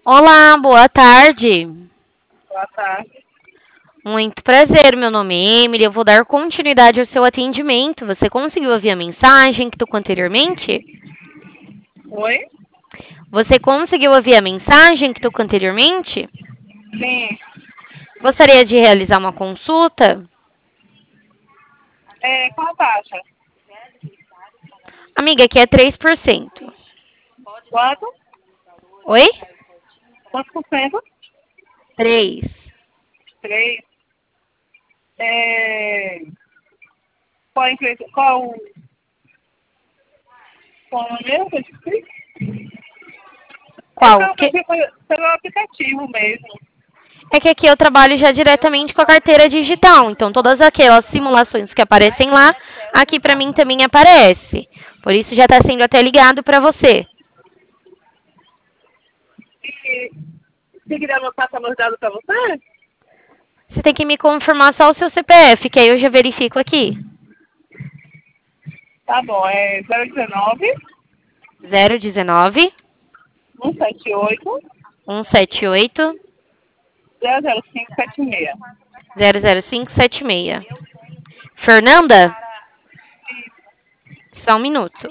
Olá, boa tarde. Boa tarde. Muito prazer, meu nome é Emily. Eu vou dar continuidade ao seu atendimento. Você conseguiu ouvir a mensagem que tocou anteriormente? Oi? Você conseguiu ouvir a mensagem que tocou anteriormente? Sim. Gostaria de realizar uma consulta? Qual a taxa? Amiga, aqui é 3%. Quanto? Oi? Quantos por cento? 3. 3. É, qual a empresa? Qual o número que eu disse? Qual? Pelo aplicativo mesmo. É que aqui eu trabalho já diretamente com a carteira digital. Então, todas aquelas simulações que aparecem lá, aqui para mim também aparece. Por isso já está sendo até ligado para você. E se quiser eu passo meus dados para você? Você tem que me confirmar só o seu CPF, que aí eu já verifico aqui. Tá bom, é 019 019 178 178 00576. 00576. Fernanda? Só um minuto.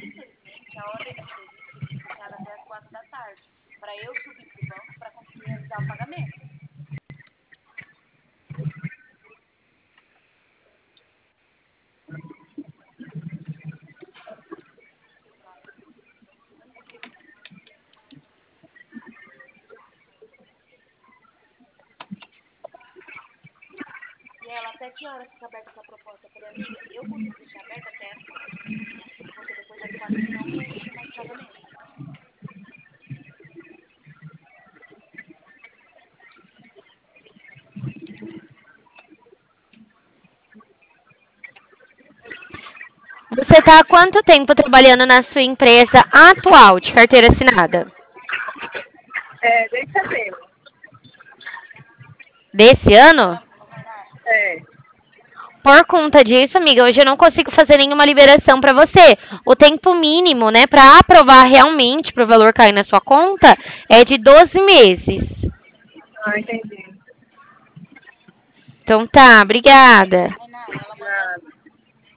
Você está há quanto tempo trabalhando na sua empresa atual de carteira assinada? Desde setembro. Desse ano? É. Por conta disso, amiga, hoje eu não consigo fazer nenhuma liberação para você. O tempo mínimo, né, para aprovar realmente para o valor cair na sua conta é de 12 meses. Ah, entendi. Então tá, obrigada.